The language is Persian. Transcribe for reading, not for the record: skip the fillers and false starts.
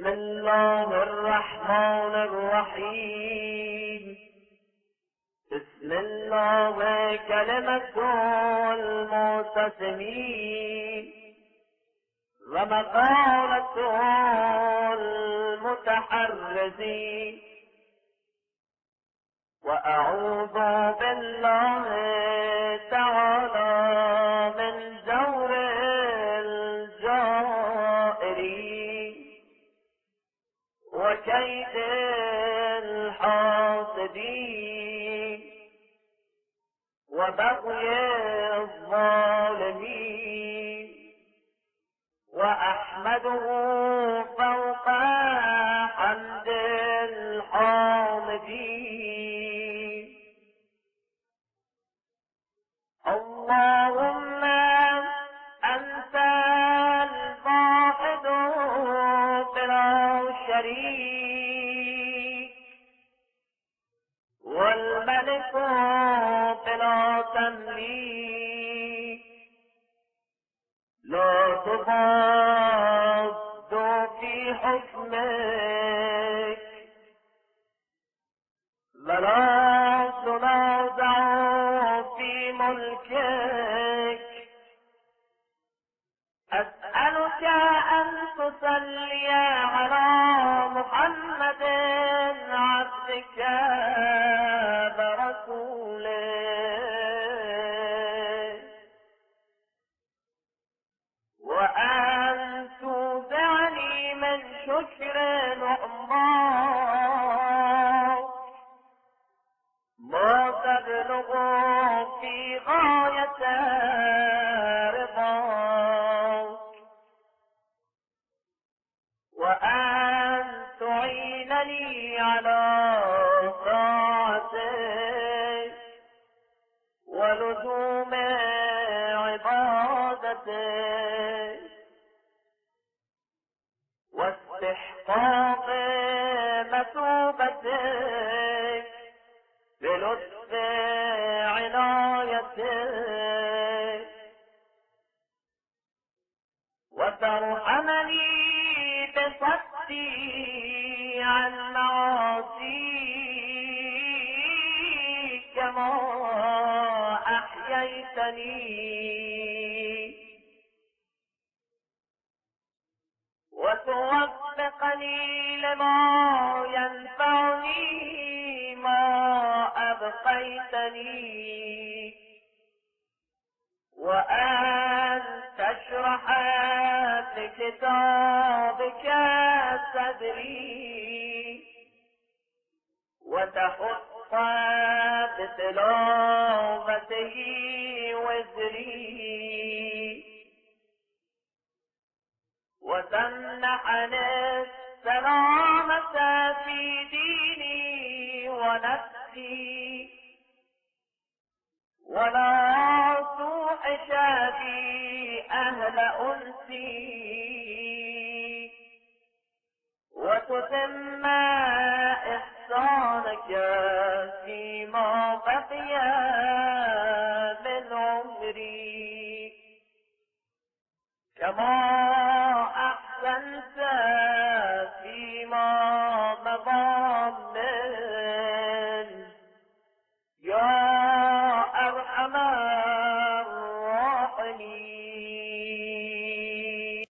بسم الله الرحمن الرحيم. بسم الله كلمة المعتصمين ومقالة المتحرزين. وأعوذ بالله تعالى من جور الجائرين وكيد الحاسدين وبغي الظالمين. وأحمده فوق حمد الحامدين. اللهم أنت الواحد بلا شريك والملك بلا تمليك، لا تضاد في حكمك ولا تنازع في ملكك. أسألك أن تصلي على محمد عبدك ورسولك، وأن تودعني من شكر نعماك ما تبلغ في غاية رضاك، وأن تعينني على طاعتك ولزوم عبادتك واستحقاق مثوبتك بلطف عنايتك، وترحمني بصدي عن معاصيك كما أحييتني، وتوفقني لما ينفعني ما أبقيتني، وأن تشرح بكتابك صدري وتحط بتلاوته وزري، وتمنحني السلامة في ديني ونفسي، ولا توحش بي أهل أنسي، وتتم إحسانك فيما بقي من عمري كما